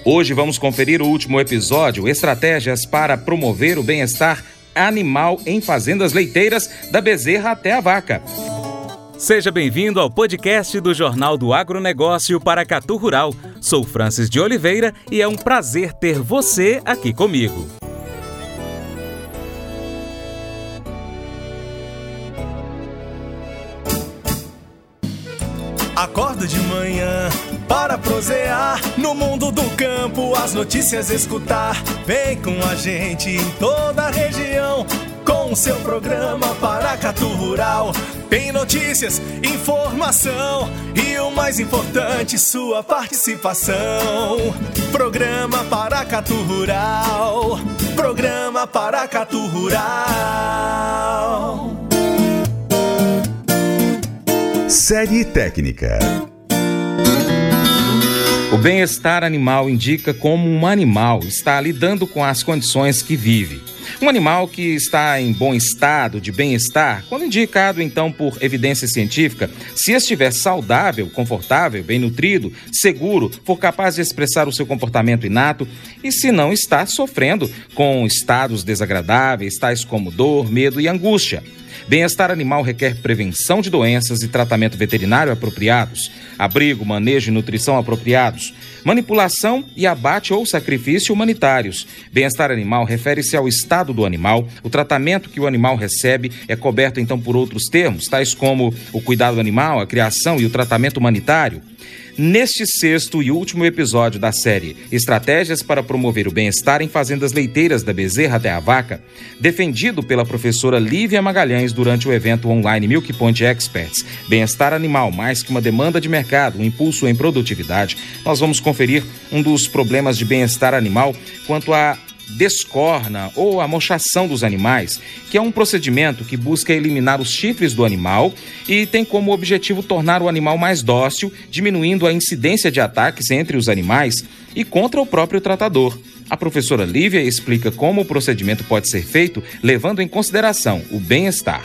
Hoje vamos conferir o último episódio, Estratégias para promover o bem-estar animal em fazendas leiteiras, da bezerra até a vaca. Seja bem-vindo ao podcast do Jornal do Agronegócio Paracatu Rural. Sou Francis de Oliveira e é um prazer ter você aqui comigo. Acordo de manhã para prosear no mundo do campo, as notícias escutar. Vem com a gente em toda a região com o seu programa Paracatu Rural. Tem notícias, informação e o mais importante, sua participação. Programa Paracatu Rural. Programa Paracatu Rural. Série técnica. O bem-estar animal indica como um animal está lidando com as condições que vive. Um animal que está em bom estado de bem-estar, quando indicado então por evidência científica, se estiver saudável, confortável, bem nutrido, seguro, for capaz de expressar o seu comportamento inato e se não está sofrendo com estados desagradáveis, tais como dor, medo e angústia. Bem-estar animal requer prevenção de doenças e tratamento veterinário apropriados, abrigo, manejo e nutrição apropriados, manipulação e abate ou sacrifício humanitários. Bem-estar animal refere-se ao estado do animal. O tratamento que o animal recebe é coberto então por outros termos, tais como o cuidado animal, a criação e o tratamento humanitário. Neste sexto e último episódio da série Estratégias para promover o bem-estar em fazendas leiteiras, da bezerra até a vaca, defendido pela professora Lívia Magalhães durante o evento online Milk Point Experts, Bem-estar Animal, mais que uma demanda de mercado, um impulso em produtividade, nós vamos conferir um dos problemas de bem-estar animal quanto à descorna ou a mochação dos animais, que é um procedimento que busca eliminar os chifres do animal e tem como objetivo tornar o animal mais dócil, diminuindo a incidência de ataques entre os animais e contra o próprio tratador. A professora Lívia explica como o procedimento pode ser feito, levando em consideração o bem-estar.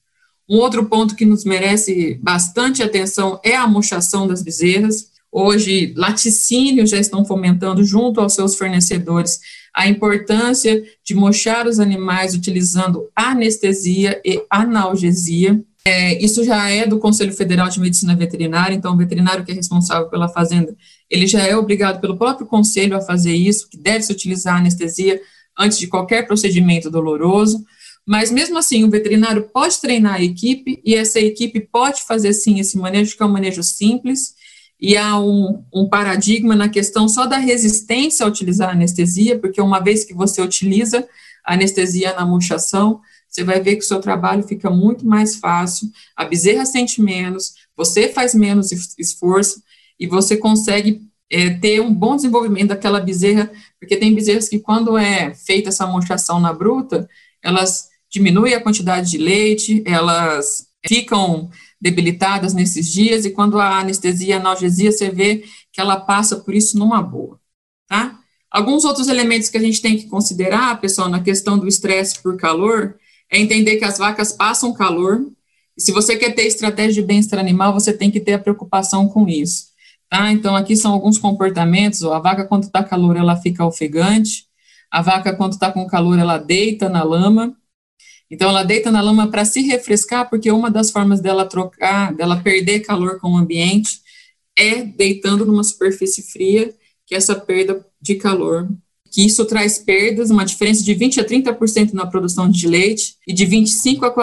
Um outro ponto que nos merece bastante atenção é a mochação das bezerras. Hoje, laticínios já estão fomentando, junto aos seus fornecedores, a importância de mochar os animais utilizando anestesia e analgesia. Isso já é do Conselho Federal de Medicina Veterinária, então o veterinário que é responsável pela fazenda, ele já é obrigado pelo próprio conselho a fazer isso, que deve-se utilizar anestesia antes de qualquer procedimento doloroso. Mas mesmo assim, o veterinário pode treinar a equipe, e essa equipe pode fazer sim esse manejo, que é um manejo simples. E há um paradigma na questão só da resistência a utilizar a anestesia, porque uma vez que você utiliza a anestesia na mochação, você vai ver que o seu trabalho fica muito mais fácil, a bezerra sente menos, você faz menos esforço e você consegue ter um bom desenvolvimento daquela bezerra, porque tem bezerras que quando é feita essa mochação na bruta, elas diminuem a quantidade de leite, elas ficam debilitadas nesses dias, e quando a anestesia e a analgesia, você vê que ela passa por isso numa boa, tá? Alguns outros elementos que a gente tem que considerar, pessoal, na questão do estresse por calor, é entender que as vacas passam calor, e se você quer ter estratégia de bem-estar animal, você tem que ter a preocupação com isso, tá? Então, aqui são alguns comportamentos. A vaca, quando está calor, ela fica ofegante, a vaca, quando está com calor, ela deita na lama. Então, ela deita na lama para se refrescar, porque uma das formas dela perder calor com o ambiente é deitando numa superfície fria, que é essa perda de calor. Que isso traz perdas, uma diferença de 20% a 30% na produção de leite e de 25% a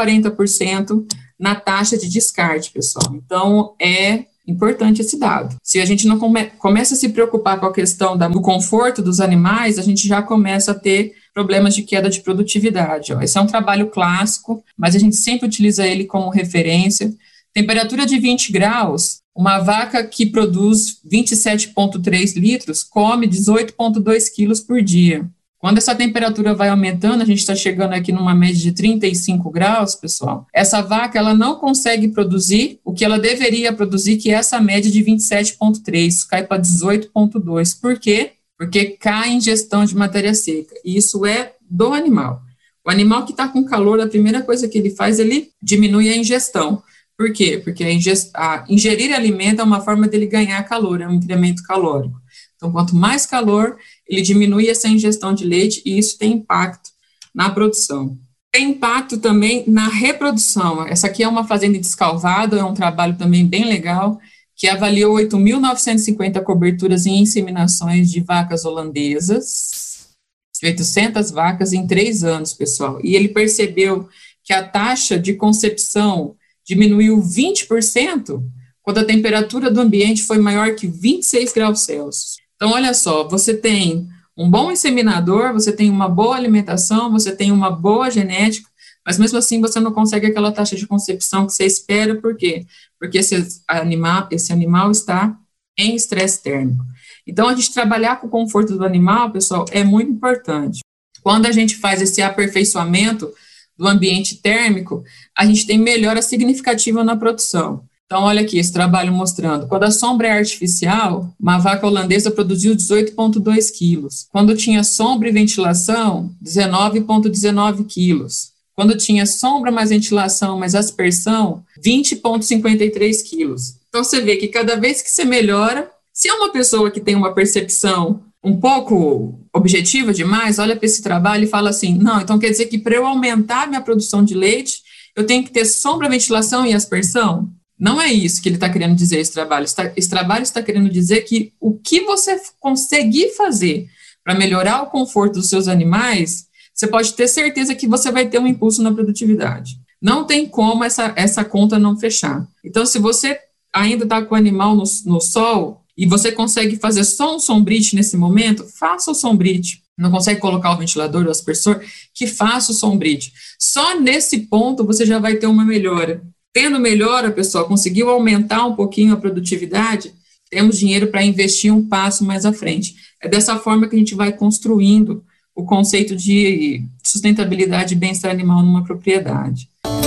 40% na taxa de descarte, pessoal. Então, é importante esse dado. Se a gente não começa a se preocupar com a questão do conforto dos animais, a gente já começa a ter problemas de queda de produtividade. Esse é um trabalho clássico, mas a gente sempre utiliza ele como referência. Temperatura de 20 graus, uma vaca que produz 27,3 litros come 18,2 quilos por dia. Quando essa temperatura vai aumentando, a gente está chegando aqui numa média de 35 graus, pessoal, essa vaca ela não consegue produzir o que ela deveria produzir, que é essa média de 27,3, cai para 18,2. Por quê? Porque cai a ingestão de matéria seca, e isso é do animal. O animal que está com calor, a primeira coisa que ele faz, ele diminui a ingestão. Por quê? Porque ingerir alimento é uma forma dele ganhar calor, é um incremento calórico. Então, quanto mais calor, ele diminui essa ingestão de leite e isso tem impacto na produção. Tem impacto também na reprodução. Essa aqui é uma fazenda de Descalvado, é um trabalho também bem legal, que avaliou 8.950 coberturas em inseminações de vacas holandesas, 800 vacas em 3 anos, pessoal. E ele percebeu que a taxa de concepção diminuiu 20% quando a temperatura do ambiente foi maior que 26 graus Celsius. Então, olha só, você tem um bom inseminador, você tem uma boa alimentação, você tem uma boa genética, mas mesmo assim você não consegue aquela taxa de concepção que você espera, por quê? Porque esse animal está em estresse térmico. Então, a gente trabalhar com o conforto do animal, pessoal, é muito importante. Quando a gente faz esse aperfeiçoamento do ambiente térmico, a gente tem melhora significativa na produção. Então, olha aqui, esse trabalho mostrando, quando a sombra é artificial, uma vaca holandesa produziu 18,2 quilos. Quando tinha sombra e ventilação, 19,19 quilos. Quando tinha sombra mais ventilação mais aspersão, 20,53 quilos. Então, você vê que cada vez que você melhora, se é uma pessoa que tem uma percepção um pouco objetiva demais, olha para esse trabalho e fala assim, não, então quer dizer que para eu aumentar minha produção de leite, eu tenho que ter sombra, ventilação e aspersão? Não é isso que ele está querendo dizer, esse trabalho. Esse trabalho está querendo dizer que o que você conseguir fazer para melhorar o conforto dos seus animais, você pode ter certeza que você vai ter um impulso na produtividade. Não tem como essa conta não fechar. Então, se você ainda está com o animal no sol e você consegue fazer só um sombrite nesse momento, faça o sombrite. Não consegue colocar o ventilador ou o aspersor, que faça o sombrite. Só nesse ponto você já vai ter uma melhora. Tendo melhora, pessoal, conseguiu aumentar um pouquinho a produtividade, temos dinheiro para investir um passo mais à frente. É dessa forma que a gente vai construindo o conceito de sustentabilidade e bem-estar animal numa propriedade.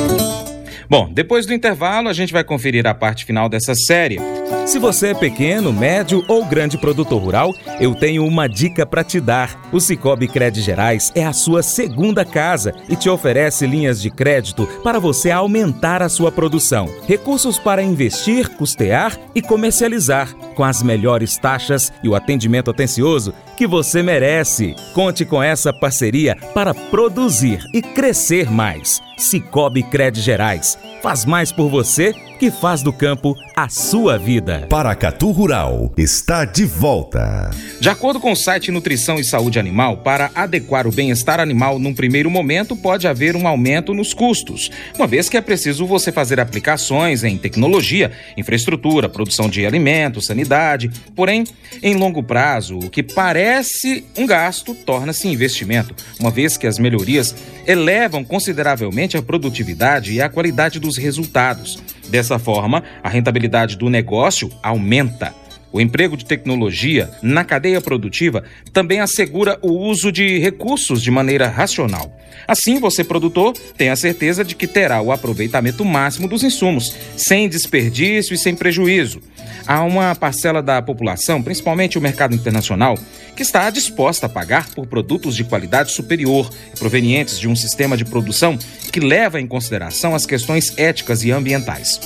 Bom, depois do intervalo, a gente vai conferir a parte final dessa série. Se você é pequeno, médio ou grande produtor rural, eu tenho uma dica para te dar. O Sicoob Cred Gerais é a sua segunda casa e te oferece linhas de crédito para você aumentar a sua produção. Recursos para investir, custear e comercializar, com as melhores taxas e o atendimento atencioso que você merece. Conte com essa parceria para produzir e crescer mais. Sicoob Cred Gerais. Faz mais por você que faz do campo a sua vida. Paracatu Rural está de volta. De acordo com o site Nutrição e Saúde Animal, para adequar o bem-estar animal num primeiro momento, pode haver um aumento nos custos, uma vez que é preciso você fazer aplicações em tecnologia, infraestrutura, produção de alimentos, sanidade. Porém, em longo prazo, o que parece um gasto torna-se investimento, uma vez que as melhorias elevam consideravelmente a produtividade e a qualidade dos resultados. Dessa forma, a rentabilidade do negócio aumenta. O emprego de tecnologia na cadeia produtiva também assegura o uso de recursos de maneira racional. Assim, você, produtor, tem a certeza de que terá o aproveitamento máximo dos insumos, sem desperdício e sem prejuízo. Há uma parcela da população, principalmente o mercado internacional, que está disposta a pagar por produtos de qualidade superior, provenientes de um sistema de produção que leva em consideração as questões éticas e ambientais.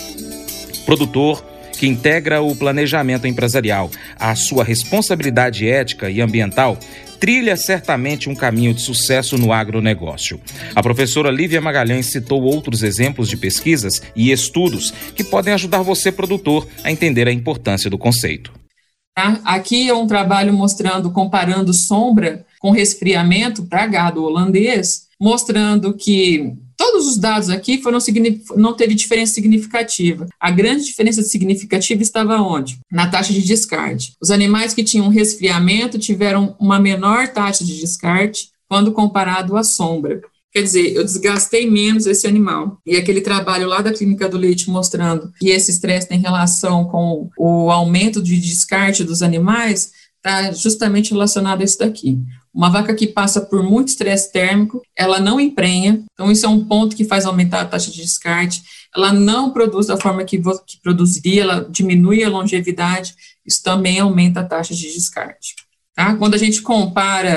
Produtor que integra o planejamento empresarial à sua responsabilidade ética e ambiental, trilha certamente um caminho de sucesso no agronegócio. A professora Lívia Magalhães citou outros exemplos de pesquisas e estudos que podem ajudar você, produtor, a entender a importância do conceito. Aqui é um trabalho comparando sombra com resfriamento para gado holandês, mostrando que todos os dados aqui não teve diferença significativa. A grande diferença significativa estava onde? Na taxa de descarte. Os animais que tinham resfriamento tiveram uma menor taxa de descarte quando comparado à sombra. Quer dizer, eu desgastei menos esse animal. E aquele trabalho lá da Clínica do Leite mostrando que esse estresse tem relação com o aumento de descarte dos animais, está justamente relacionado a isso daqui. Uma vaca que passa por muito estresse térmico, ela não emprenha, então isso é um ponto que faz aumentar a taxa de descarte, ela não produz da forma que produziria, ela diminui a longevidade, isso também aumenta a taxa de descarte. Tá? Quando a gente compara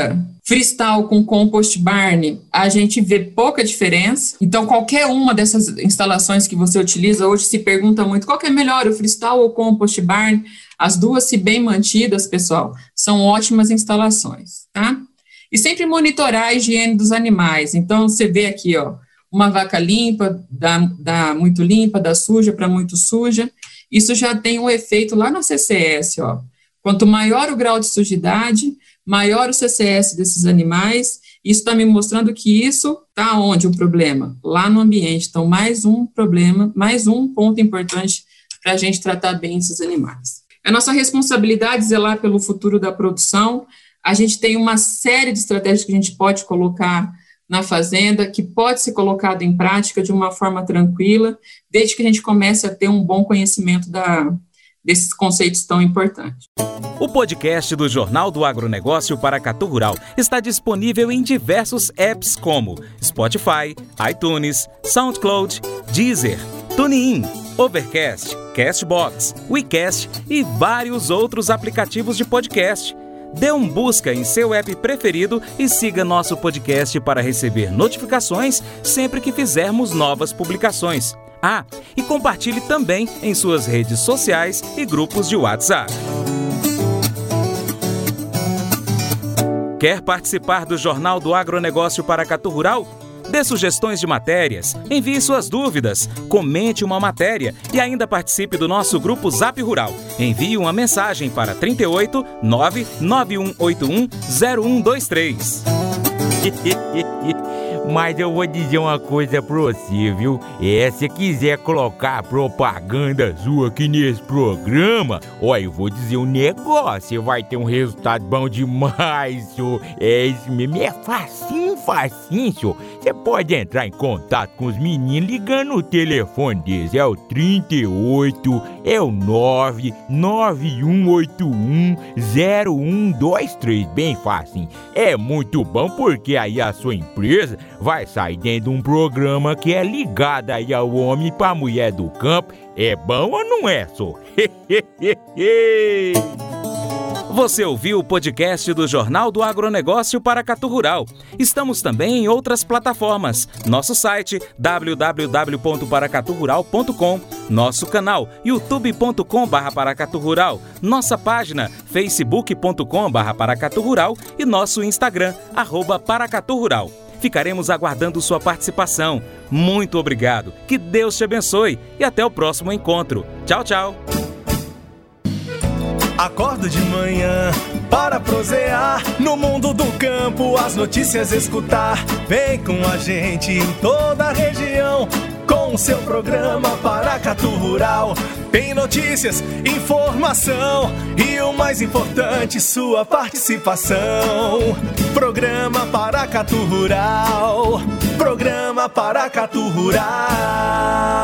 freestyle com compost barn, a gente vê pouca diferença. Então, qualquer uma dessas instalações que você utiliza, hoje se pergunta muito, qual que é melhor, o freestyle ou o compost barn? As duas, se bem mantidas, pessoal, são ótimas instalações, tá? E sempre monitorar a higiene dos animais. Então, você vê aqui, ó, uma vaca limpa, dá muito limpa, dá suja para muito suja. Isso já tem um efeito lá no CCS, ó. Quanto maior o grau de sujidade, maior o CCS desses animais. Isso está me mostrando que isso está onde o problema? Lá no ambiente. Então, mais um problema, mais um ponto importante para a gente tratar bem esses animais. É nossa responsabilidade zelar pelo futuro da produção. A gente tem uma série de estratégias que a gente pode colocar na fazenda, que pode ser colocado em prática de uma forma tranquila, desde que a gente comece a ter um bom conhecimento desses conceitos tão importantes. O podcast do Jornal do Agronegócio Paracatu Rural está disponível em diversos apps como Spotify, iTunes, SoundCloud, Deezer, TuneIn, Overcast, Castbox, WeCast e vários outros aplicativos de podcast. Dê um busca em seu app preferido e siga nosso podcast para receber notificações sempre que fizermos novas publicações. Ah, e compartilhe também em suas redes sociais e grupos de WhatsApp. Quer participar do Jornal do Agronegócio Paracatu Rural? Dê sugestões de matérias, envie suas dúvidas, comente uma matéria e ainda participe do nosso grupo Zap Rural. Envie uma mensagem para 38 99181 0123. Mas eu vou dizer uma coisa pra você, viu? Se quiser colocar propaganda sua aqui nesse programa, eu vou dizer um negócio, você vai ter um resultado bom demais, senhor. Isso mesmo, é facinho, senhor. Você pode entrar em contato com os meninos ligando o telefone deles, é o 38, é o 99181 0123, bem facinho. É muito bom porque aí a sua empresa vai sair dentro de um programa que é ligado aí ao homem pra mulher do campo. É bom ou não é, só? Você ouviu o podcast do Jornal do Agronegócio Paracatu Rural. Estamos também em outras plataformas. Nosso site www.paracaturural.com, nosso canal youtube.com/paracaturural, nossa página facebook.com/paracaturural e nosso Instagram @paracaturural. Ficaremos aguardando sua participação. Muito obrigado, que Deus te abençoe e até o próximo encontro. Tchau, tchau. Acordo de manhã para prosear no mundo do campo, as notícias escutar. Vem com a gente em toda a região com o seu programa Paracatu Rural. Tem notícias, informação e o mais importante, sua participação. Programa Paracatu Rural. Programa Paracatu Rural.